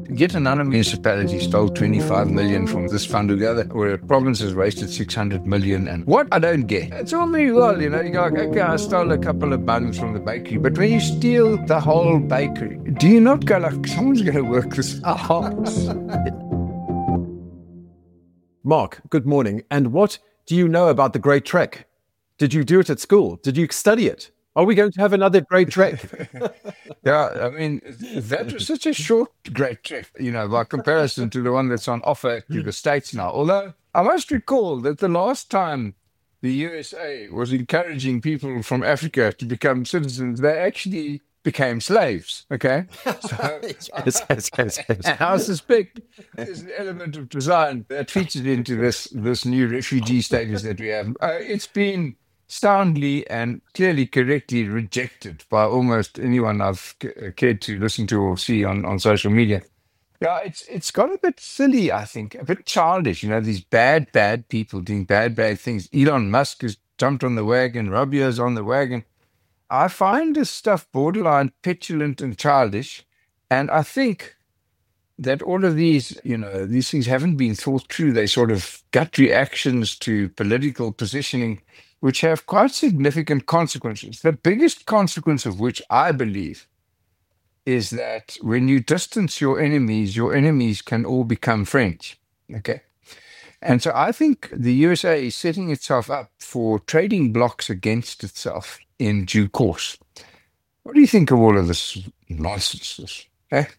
Yet another municipality stole 25 million from this fund or the other, or a province has wasted 600 million. And what I don't get, it's all very well, you go like, okay, I stole a couple of buns from the bakery, but when you steal the whole bakery, do you not go like, someone's going to work this out? Mark, good morning. And what do you know about the Great Trek? Did you do it at school? Did you study it? Are we going to have another Great Trek? Yeah, I mean, that was such a short Great Trek, by comparison to the one that's on offer to the States now. Although I must recall that the last time the USA was encouraging people from Africa to become citizens, they actually became slaves, okay? So, yes. I suspect there's an element of design that featured into this new refugee status that we have. It's been soundly and clearly correctly rejected by almost anyone I've cared to listen to or see on social media. Yeah, it's got a bit silly, I think, a bit childish, these bad people doing bad things. Elon Musk has jumped on the wagon, Rubio's on the wagon. I find this stuff borderline petulant and childish, and I think that all of these things haven't been thought through. They sort of gut reactions to political positioning, which have quite significant consequences. The biggest consequence of which I believe is that when you distance your enemies can all become friends, okay? And so I think the USA is setting itself up for trading blocks against itself in due course. What do you think of all of this nonsense?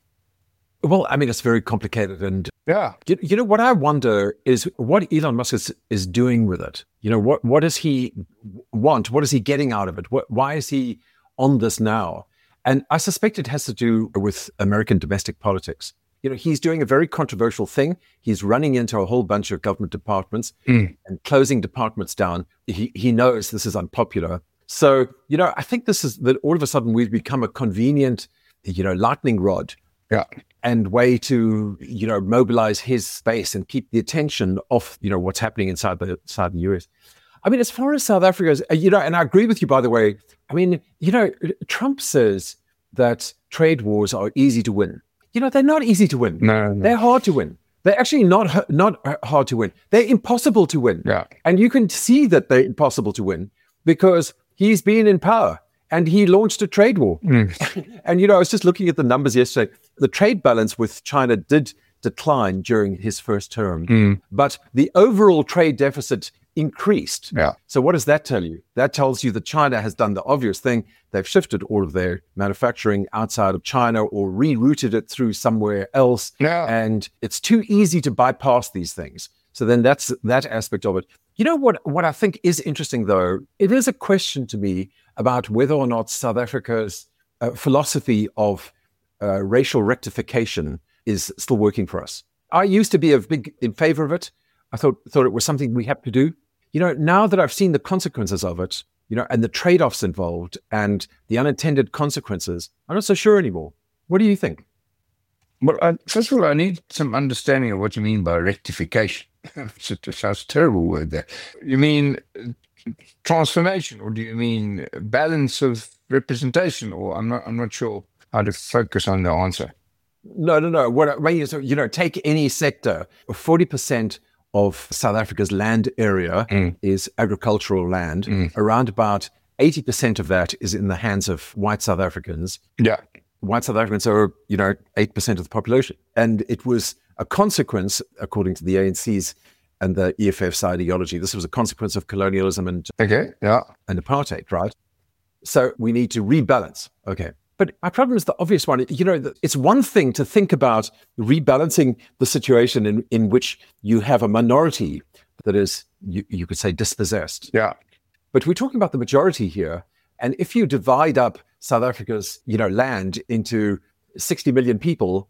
Well, I mean, it's very complicated. And yeah, what I wonder is what Elon Musk is doing with it. What does he want? What is he getting out of it? Why is he on this now? And I suspect it has to do with American domestic politics. He's doing a very controversial thing. He's running into a whole bunch of government departments and closing departments down. He knows this is unpopular. So, I think this is that all of a sudden we've become a convenient, lightning rod. Yeah. And way to, mobilize his base and keep the attention off, what's happening inside the US. I mean, as far as South Africa is, and I agree with you, by the way. I mean, Trump says that trade wars are easy to win. They're not easy to win. No. They're hard to win. They're actually not hard to win. They're impossible to win. Yeah. And you can see that they're impossible to win because he's been in power and he launched a trade war. And, I was just looking at the numbers yesterday. The trade balance with China did decline during his first term, but the overall trade deficit increased. Yeah. So what does that tell you? That tells you that China has done the obvious thing. They've shifted all of their manufacturing outside of China or rerouted it through somewhere else. Yeah. And it's too easy to bypass these things. So then that's that aspect of it. What I think is interesting, though, it is a question to me about whether or not South Africa's philosophy of racial rectification is still working for us. I used to be in favor of it. I thought it was something we have to do. Now that I've seen the consequences of it, and the trade-offs involved and the unintended consequences, I'm not so sure anymore. What do you think? Well, first of all, I need some understanding of what you mean by rectification. It sounds a terrible word there. You mean transformation, or do you mean balance of representation? Or I'm not sure how to focus on the answer. No. What I mean is, take any sector. 40% of South Africa's land area is agricultural land. Around about 80% of that is in the hands of white South Africans. Yeah. White South Africans are, 8% of the population. And it was a consequence, according to the ANC's and the EFF's ideology. This was a consequence of colonialism and apartheid, right? So we need to rebalance. Okay. But my problem is the obvious one. It's one thing to think about rebalancing the situation in which you have a minority that is, you could say, dispossessed. Yeah. But we're talking about the majority here. And if you divide up South Africa's, land into 60 million people,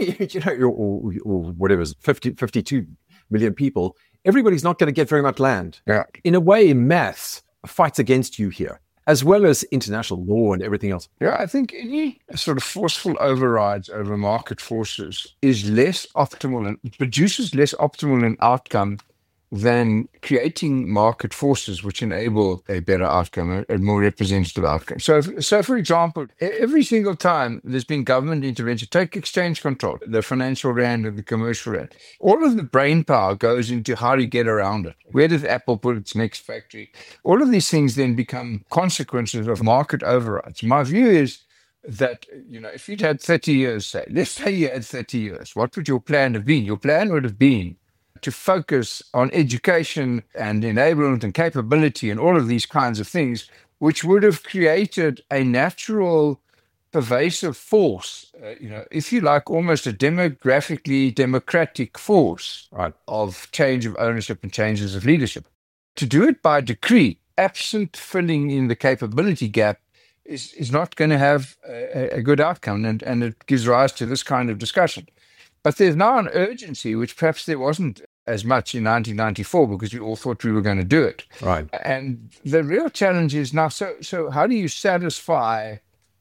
or whatever, 52 million people, everybody's not going to get very much land. Yeah. In a way, maths fights against you here, as well as international law and everything else. Yeah, I think any sort of forceful overrides over market forces is less optimal and produces less optimal an outcome than creating market forces which enable a better outcome, a more representative outcome. So, for example, every single time there's been government intervention, take exchange control, the financial rand and the commercial rand, all of the brain power goes into how do you get around it? Where does Apple put its next factory? All of these things then become consequences of market overrides. My view is that, if you'd had 30 years, say, let's say you had 30 years, what would your plan have been? Your plan would have been to focus on education and enablement and capability and all of these kinds of things, which would have created a natural, pervasive force, if you like, almost a demographically democratic force of change of ownership and changes of leadership. To do it by decree, absent filling in the capability gap, is not going to have a good outcome, and it gives rise to this kind of discussion. But there's now an urgency, which perhaps there wasn't as much in 1994 because we all thought we were going to do it. Right. And the real challenge is now, so how do you satisfy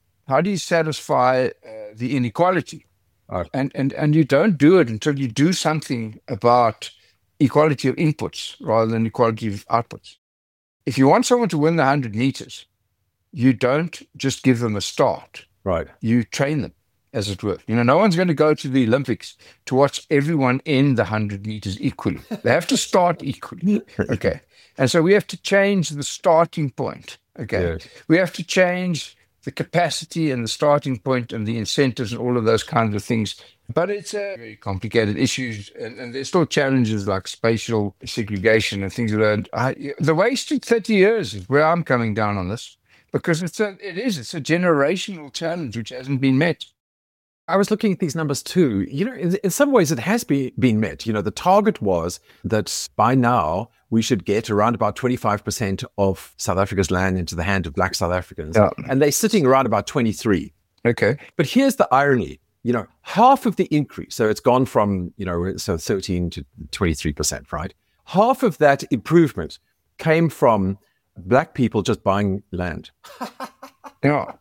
the inequality? Right. And you don't do it until you do something about equality of inputs rather than equality of outputs. If you want someone to win the 100 meters, you don't just give them a start. Right. You train them, as it were. No one's going to go to the Olympics to watch everyone in the 100 meters equally. They have to start equally. Okay. And so we have to change the starting point. Okay. Yes. We have to change the capacity and the starting point and the incentives and all of those kinds of things. But it's a very complicated issue, and there's still challenges like spatial segregation and things like that. The wasted 30 years is where I'm coming down on this, because it's a generational challenge which hasn't been met. I was looking at these numbers too. In some ways it has been met. The target was that by now we should get around about 25% of South Africa's land into the hand of Black South Africans. Yeah. And they're sitting around about 23. Okay. But here's the irony. Half of the increase, so it's gone from, 13 to 23%, right? Half of that improvement came from Black people just buying land. Yeah.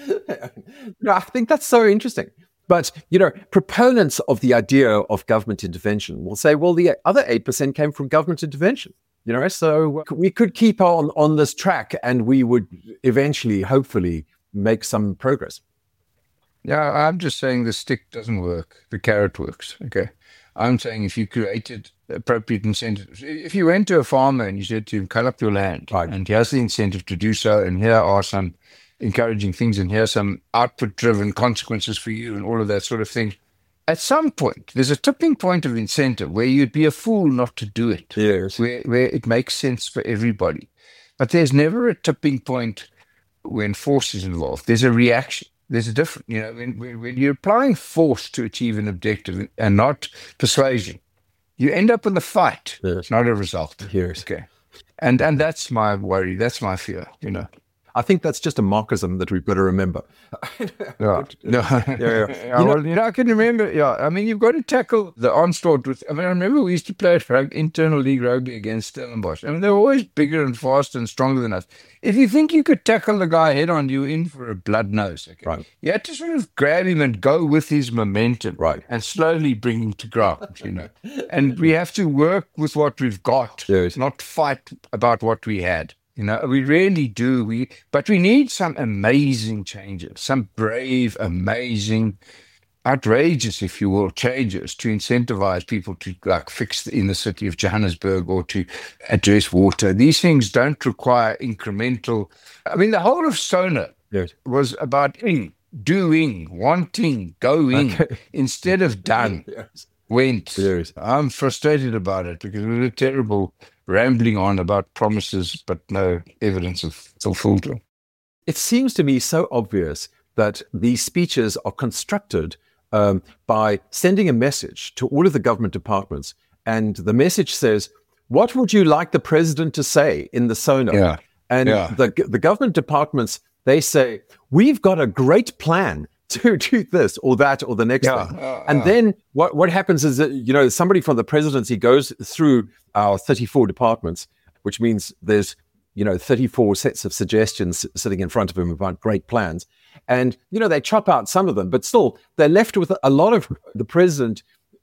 I think that's so interesting. But, proponents of the idea of government intervention will say, well, the other 8% came from government intervention. So we could keep on this track and we would eventually, hopefully, make some progress. Yeah, I'm just saying the stick doesn't work. The carrot works. Okay. I'm saying if you created appropriate incentives, if you went to a farmer and you said to him, cut up your land, right, and here's the incentive to do so, and here are some encouraging things, and here's some output-driven consequences for you, and all of that sort of thing. At some point, there's a tipping point of incentive where you'd be a fool not to do it. Yes. Where it makes sense for everybody. But there's never a tipping point when force is involved. There's a reaction. There's a difference. When you're applying force to achieve an objective and not persuasion, you end up in the fight, yes, not a result. Yes. Okay. And that's my worry. That's my fear, I think that's just a Marxism that we've got to remember. Yeah. I can remember. Yeah, I mean, you've got to tackle the onslaught with. I remember we used to play internal league rugby against Stellenbosch. They were always bigger and faster and stronger than us. If you think you could tackle the guy head on, you're in for a blood nose. Okay? Right. You had to sort of grab him and go with his momentum, right, and slowly bring him to ground. And we have to work with what we've got, yes, not fight about what we had. We really do. But we need some amazing changes, some brave, amazing, outrageous, if you will, changes to incentivize people to fix the inner city of Johannesburg or to address water. These things don't require incremental. The whole of SONA was about doing, wanting, going, instead of done. Yes. Went. Yes. I'm frustrated about it because it was a terrible rambling on about promises, but no evidence of fulfillment. It seems to me so obvious that these speeches are constructed by sending a message to all of the government departments. And the message says, what would you like the president to say in the SONA? Yeah. And the government departments, they say, we've got a great plan to do this or that or the next thing. And then what happens is that, somebody from the presidency goes through our 34 departments, which means there's, 34 sets of suggestions sitting in front of him about great plans. And, they chop out some of them, but still they're left with a lot of the president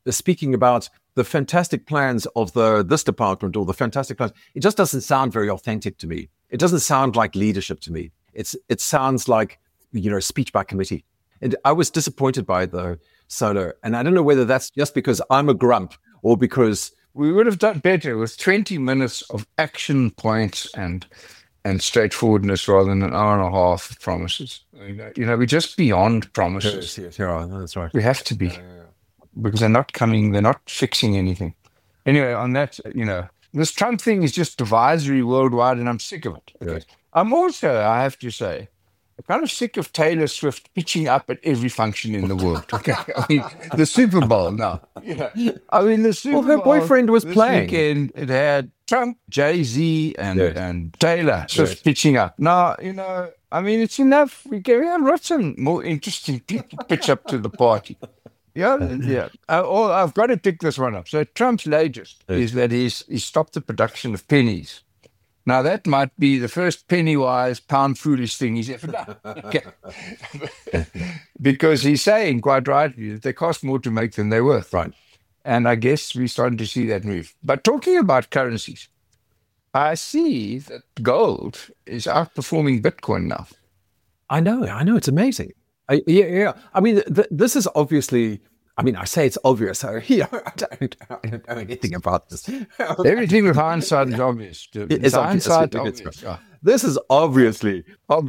speaking about the fantastic plans of this department or the fantastic plans, it just doesn't sound very authentic to me. It doesn't sound like leadership to me. It sounds like, speech by committee. And I was disappointed by it, though, Solo. And I don't know whether that's just because I'm a grump or because we would have done better with 20 minutes of action points and straightforwardness rather than an hour and a half of promises. We're just beyond promises. Yes, that's right. We have to be, because they're not fixing anything. Anyway, on that, this Trump thing is just divisory worldwide, and I'm sick of it. Okay. Yes. I'm also, I have to say, kind of sick of Taylor Swift pitching up at every function in the world. Okay, I mean, the Super Bowl now. The Super Bowl. Well, her boyfriend was this playing. Weekend, it had Trump, Jay-Z, and Taylor Swift pitching up. Now, it's enough. We've got some more interesting people pitch up to the party. Yeah. I've got to pick this one up. So Trump's latest is that he's stopped the production of pennies. Now, that might be the first penny-wise, pound-foolish thing he's ever done. Okay. Because he's saying, quite rightly, that they cost more to make than they're worth. Right. And I guess we're starting to see that move. But talking about currencies, I see that gold is outperforming Bitcoin now. I know. It's amazing. Yeah. I mean, this is obviously... I say it's obvious. I don't know anything about this. Everything with hindsight is obvious. It's hindsight obvious. This is obviously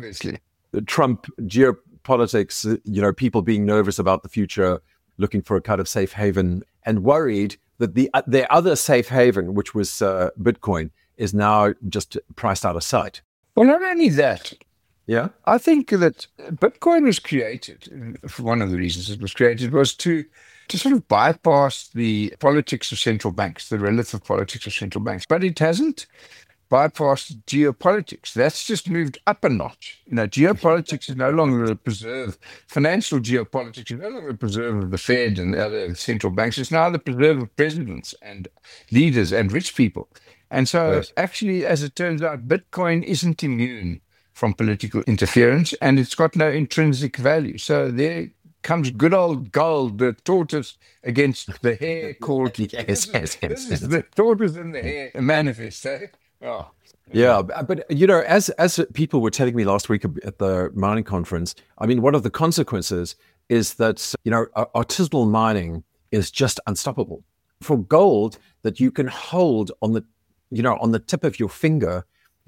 the Trump geopolitics, people being nervous about the future, looking for a kind of safe haven, and worried that their other safe haven, which was Bitcoin, is now just priced out of sight. Well, not only that. Yeah, I think that Bitcoin was created, one of the reasons it was created was to sort of bypass the politics of central banks, the relative politics of central banks. But it hasn't bypassed geopolitics. That's just moved up a notch. Geopolitics is no longer a preserve. Financial geopolitics is no longer a preserve of the Fed and the other central banks. It's now the preserve of presidents and leaders and rich people. And so actually, as it turns out, Bitcoin isn't immune from political interference, and it's got no intrinsic value. So there comes good old gold, the tortoise against the hare called... Yes. This is the tortoise and the hare manifest, eh? Oh. Yeah, but, as people were telling me last week at the mining conference, one of the consequences is that, artisanal mining is just unstoppable. For gold that you can hold on the tip of your finger,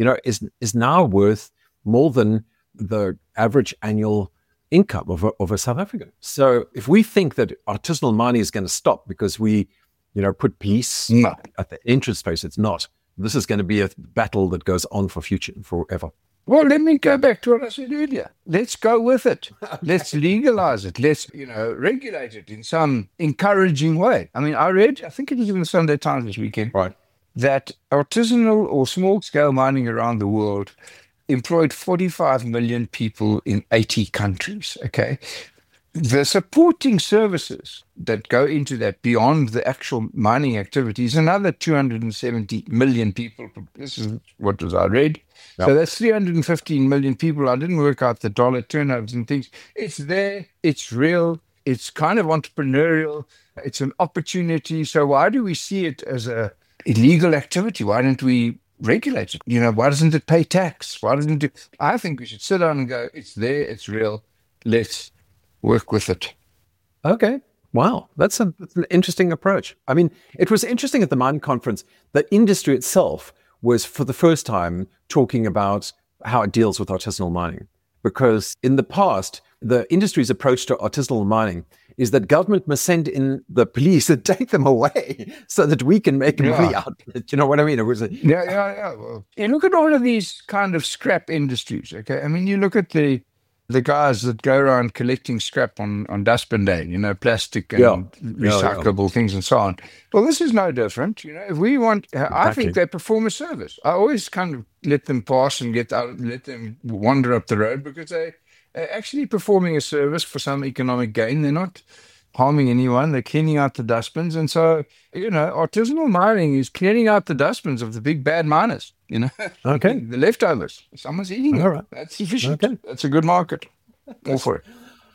is now worth more than the average annual income of a South African. So if we think that artisanal mining is going to stop because we, put police at the entrance space, it's not. This is going to be a battle that goes on forever. Well, let me go back to what I said earlier. Let's go with it. Let's legalize it. Let's, regulate it in some encouraging way. I think it was in the Sunday Times this weekend, right, that artisanal or small-scale mining around the world employed 45 million people in 80 countries, okay? The supporting services that go into that beyond the actual mining activities, another 270 million people. This is what I read. Yep. So that's 315 million people. I didn't work out the dollar turnovers and things. It's there. It's real. It's kind of entrepreneurial. It's an opportunity. So why do we see it as a illegal activity? Why don't we regulate it? Why doesn't it pay tax? I think we should sit down and go, it's there, it's real, let's work with it. Okay. Wow. That's an interesting approach. It was interesting at the mining conference, the industry itself was for the first time talking about how it deals with artisanal mining. Because in the past, the industry's approach to artisanal mining is that government must send in the police and take them away so that we can make money out of it. You know what I mean? It was Well, you look at all of these kind of scrap industries, okay? You look at the guys that go around collecting scrap on dustbin day, plastic and recyclable things and so on. Well, this is no different. If we want, I think they perform a service. I always kind of let them pass and let them wander up the road because they're actually performing a service for some economic gain. They're not harming anyone. They're cleaning out the dustbins. And so, artisanal mining is cleaning out the dustbins of the big bad miners, Okay. The leftovers. Someone's eating it. All right. That's efficient. Okay. That's a good market. All for it.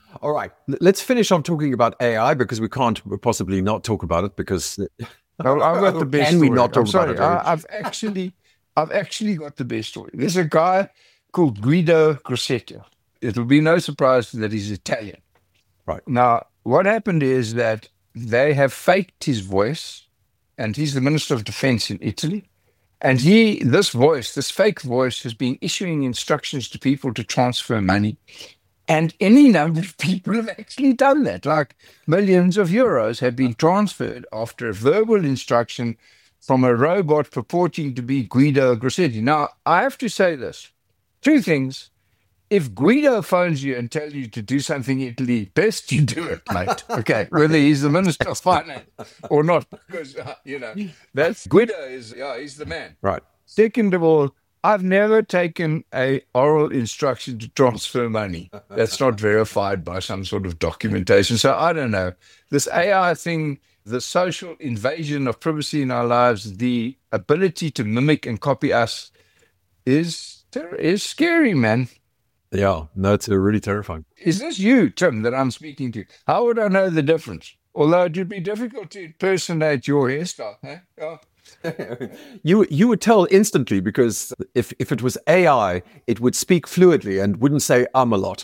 All right. Let's finish on talking about AI because we can't possibly not talk about it because I've got the best can we story. not talk I'm sorry, about it? I've actually got the best story. There's a guy called Guido Grossetti. It'll be no surprise that he's Italian. Right. Now, what happened is that they have faked his voice, and he's the Minister of Defense in Italy. And this fake voice, has been issuing instructions to people to transfer money. And any number of people have actually done that. Like millions of euros have been transferred after a verbal instruction from a robot purporting to be Guido Grossetti. Now, I have to say this. Two things. If Guido phones you and tells you to do something in Italy, best you do it, mate. Okay, whether he's the Minister of Finance or not, because, that's Guido he's the man. Right. Second of all, I've never taken a oral instruction to transfer money. That's not verified by some sort of documentation. So I don't know. This AI thing, the social invasion of privacy in our lives, the ability to mimic and copy us is scary, man. Yeah, no, it's really terrifying. Is this you, Tim, that I'm speaking to? How would I know the difference? Although it would be difficult to impersonate your hairstyle. Eh? Yeah. You would tell instantly because if it was AI, it would speak fluidly and wouldn't say a lot.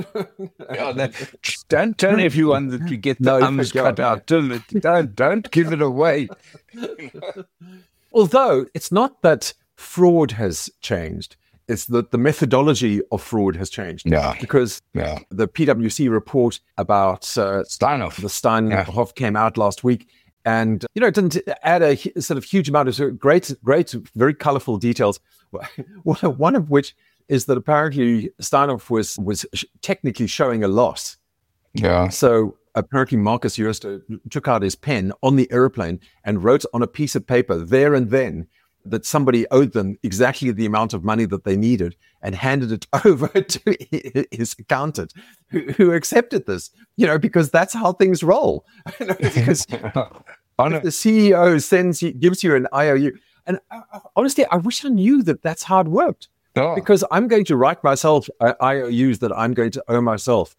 Don't tell everyone that you get the ums cut out. Don't give it away. Although it's not that fraud has changed. It's that the methodology of fraud has changed. Yeah. Because the PwC report about Steinhoff came out last week. And, it didn't add a sort of huge amount of great, very colorful details. One of which is that apparently Steinhoff was technically showing a loss. Yeah. So apparently Marcus Jooste took out his pen on the airplane and wrote on a piece of paper there and then that somebody owed them exactly the amount of money that they needed and handed it over to his accountant who accepted this, because that's how things roll. Because if the CEO gives you an IOU, and honestly, I wish I knew that that's how it worked. Oh. Because I'm going to write myself IOUs that I'm going to owe myself.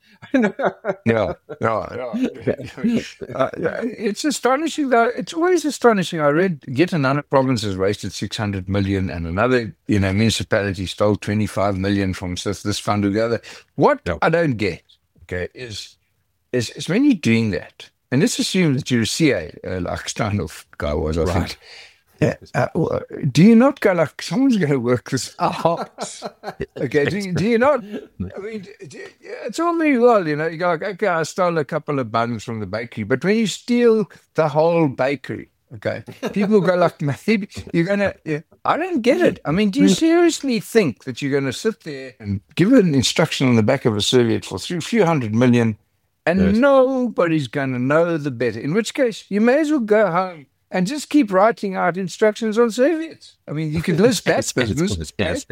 It's astonishing, though. It's always astonishing. I read yet another province has wasted 600 million, and another, municipality stole 25 million from this fund or the other. What I don't get, is when you're doing that, and let's assume that you're a CA, like Steinhoff guy was, I think. Do you not go like someone's going to work this out? Okay, do you not? I mean, it's all very well, you go like, okay, I stole a couple of buns from the bakery, but when you steal the whole bakery, people go like, maybe you're going to. I don't get it. I mean, do you seriously think that you're going to sit there and give an instruction on the back of a serviette for a few hundred million, and nobody's going to know the better? In which case, you may as well go home and just keep writing out instructions on serviettes. I mean, you can list that business. Yes,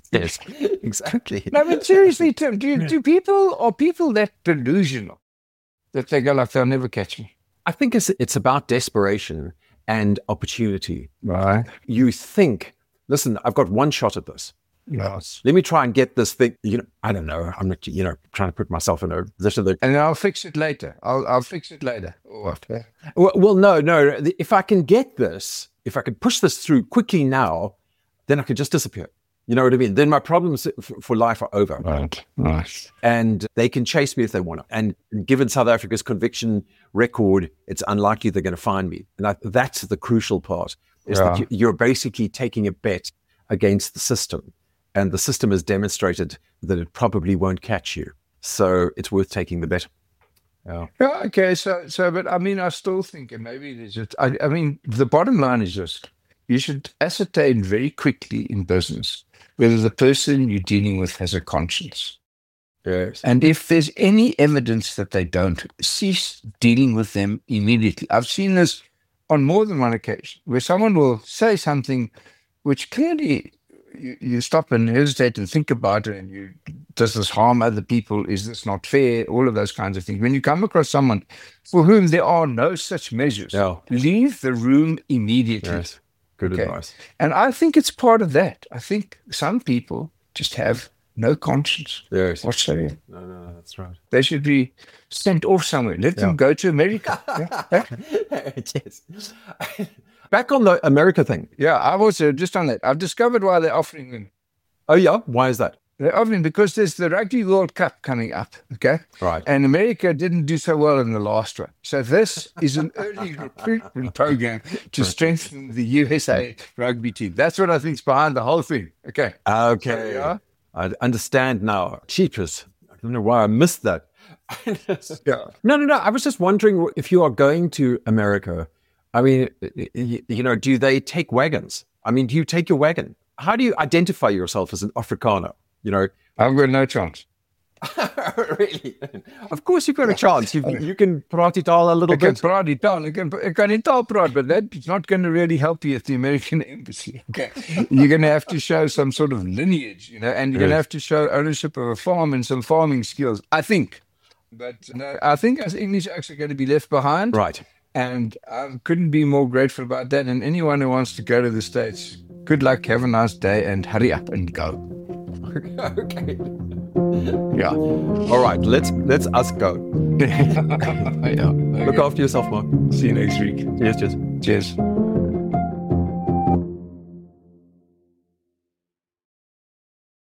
exactly. No, but seriously, Tim, are people that delusional that they go like, they'll never catch me? I think it's about desperation and opportunity. Right. You think, listen, I've got one shot at this. Yes. Let me try and get this thing. I don't know. I'm not, trying to put myself in a position that. And I'll fix it later. I'll fix it later. What? Well, no. If I can get this, if I can push this through quickly now, then I could just disappear. You know what I mean? Then my problems for life are over. Right. Nice. And they can chase me if they want to. And given South Africa's conviction record, it's unlikely they're going to find me. And that's the crucial part. Is that you're basically taking a bet against the system. And the system has demonstrated that it probably won't catch you. So it's worth taking the bet. Yeah, okay. So, but I mean, I still think, and maybe there's just, I mean, the bottom line is just, you should ascertain very quickly in business whether the person you're dealing with has a conscience. Yes. And if there's any evidence that they don't, cease dealing with them immediately. I've seen this on more than one occasion where someone will say something which clearly you stop and hesitate and think about it, and does this harm other people? Is this not fair? All of those kinds of things. When you come across someone for whom there are no such measures, leave the room immediately. Yes. Good advice. And I think it's part of that. I think some people just have no conscience Yes. whatsoever. No, that's right. They should be sent off somewhere. Let them go to America. Yes. Back on the America thing. Yeah, I've also, just on that, I've discovered why they're offering them. Oh, yeah? Why is that? They're offering because there's the Rugby World Cup coming up, okay? Right. And America didn't do so well in the last one. So this is an early recruitment program to strengthen the USA rugby team. That's what I think is behind the whole thing. Okay. Okay. Yeah. I understand now. Cheapers. I don't know why I missed that. Yeah. No. I was just wondering if you are going to America, I mean, do they take wagons? I mean, do you take your wagon? How do you identify yourself as an Afrikaner? I've got no chance. Really? Of course you've got a chance. You can praat Taal a little bit. I can in taal praat, but that's not going to really help you at the American embassy. Okay. You're going to have to show some sort of lineage, and you're going to have to show ownership of a farm and some farming skills, I think. But no, I think as English acts are going to be left behind. Right. And I couldn't be more grateful about that. And anyone who wants to go to the States, good luck, have a nice day, and hurry up and go. Okay. Yeah. All right. Let's us go. Yeah. Okay. Look after yourself, Mark. See you next week. Cheers. Cheers.